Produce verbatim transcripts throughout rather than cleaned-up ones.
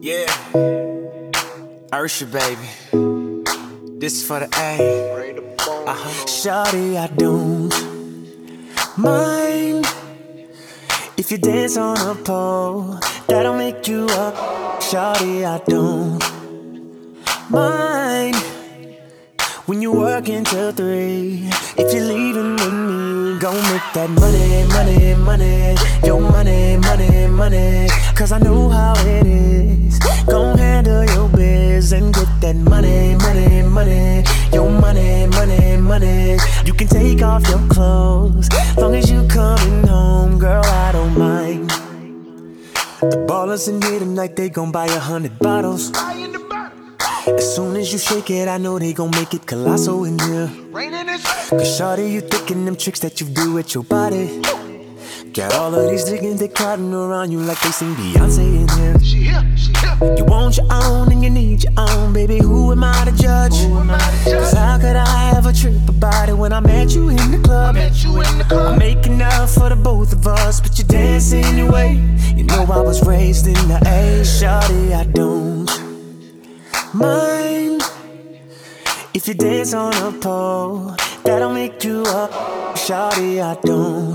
Yeah, Ursha, baby. This is for the A. Uh-huh. Shawty, I don't mind if you dance on a pole. That'll make you up. Shawty, I don't mind when you work until three. If you're leaving with me, gon' make that money, money, money. Your money, money, money. Cause I know how it is. Gon' handle your biz and get that money, money, money. Your money, money, money. You can take off your clothes, long as you coming home, girl, I don't mind. The ballers in here tonight, they gon' buy a hundred bottles. As soon as you shake it, I know they gon' make it colossal in here. Cause shawty, you thinking them tricks that you do with your body. Got all of these niggas, they crowding around you like they sing Beyonce in here. She here, she here. You want your own and you need your own, baby, who am I to judge? Am I to judge? Cause how could I ever trip about it when I met you in the club? I met you in the club. I'm making up for the both of us, but you dance anyway. You know I was raised in the A. Shawty, I don't mind if you dance on a pole. That'll make you up. Shawty, I don't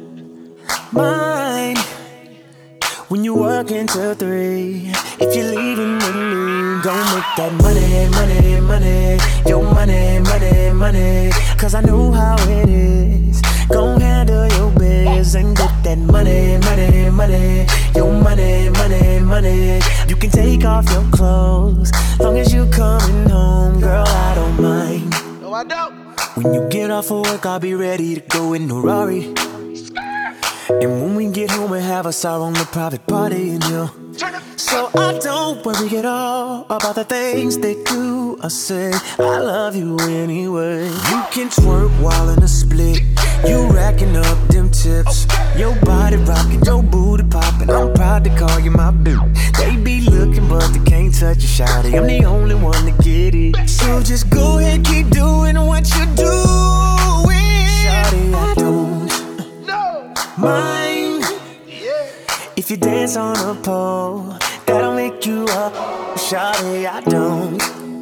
mind when you work until three. If you're leaving with me, gon' make that money, money, money. Your money, money, money. Cause I know how it is. Gon' handle your biz and get that money, money, money. Your money, money, money. You can take off your clothes, long as you coming home, girl, I don't mind. No, I don't. When you get off of work, I'll be ready to go in the Rari. And when we get home, we'll have us our own private party in here. So I don't worry at all about the things they do. I say, I love you anyway. You can twerk while in a split. You racking up them tips. Your body rocking, your booty popping. I'm proud to call you my boo. They be looking, but they can't touch you, shawty. I'm the only one to get it. So just go ahead, keep doing what you're doing. Shawty, I don't mind if you dance on a pole. That'll make you up. Shawty, I don't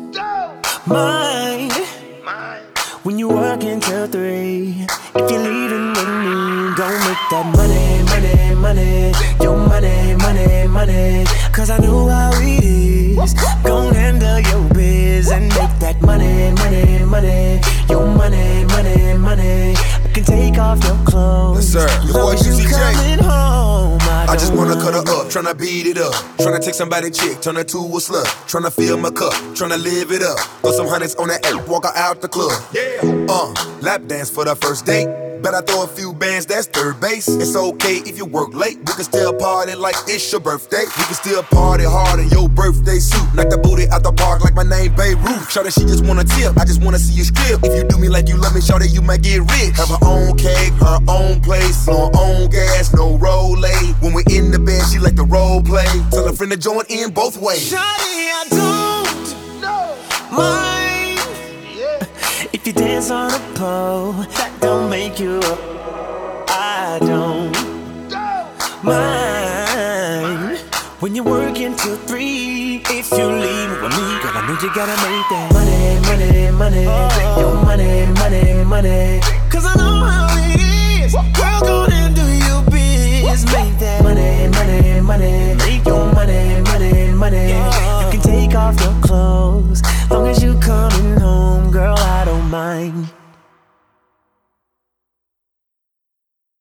mind when you work until three. If you're leaving with me, gon' make that money, money, money. Your money, money, money. Cause I know how it is. Gon' handle your biz and make that money, money, money. Your money, money, money. You can take off your clothes. Yes, sir. Your boy you coming home, I, I just wanna mind. cut her up, tryna beat it up. Tryna take somebody chick, turn her to a slut. Tryna fill my cup, tryna live it up. Throw some hundreds on that app, walk her out the club. Yeah. Uh, lap dance for the first date. Bet I throw a few bands, that's third base. It's okay if you work late. We can still party like it's your birthday. We can still party hard in your birthday suit. Knock the booty out the park like my name Beirut. Shawty, she just wanna tip, I just wanna see you strip. If you do me like you love me, shawty, you might get rich. Have her own cake, her own place, on her own gas, no roll late. When we in the bed, she like the role play. Tell her friend to join in both ways. Shawty, I don't No. mind if you dance on a pole. That don't make you up. I don't mind when you work until three. If you leave with me, girl, I know you gotta make that money, money, money. Oh. Your money, money, money. Cause I know how it is. Girl, go ahead and do your biz. Make that money, money, money. Make your money, money, money. Oh. You can take off your clothes, long as you come